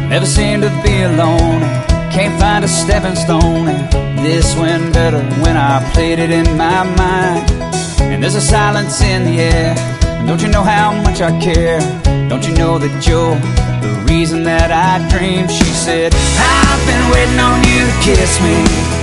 Never seemed to be alone, can't find a stepping stone. And this went better when I played it in my mind. And there's a silence in the air, and don't you know how much I care? Don't you know that you're the reason that I dream? She said, I've been waiting on you to kiss me.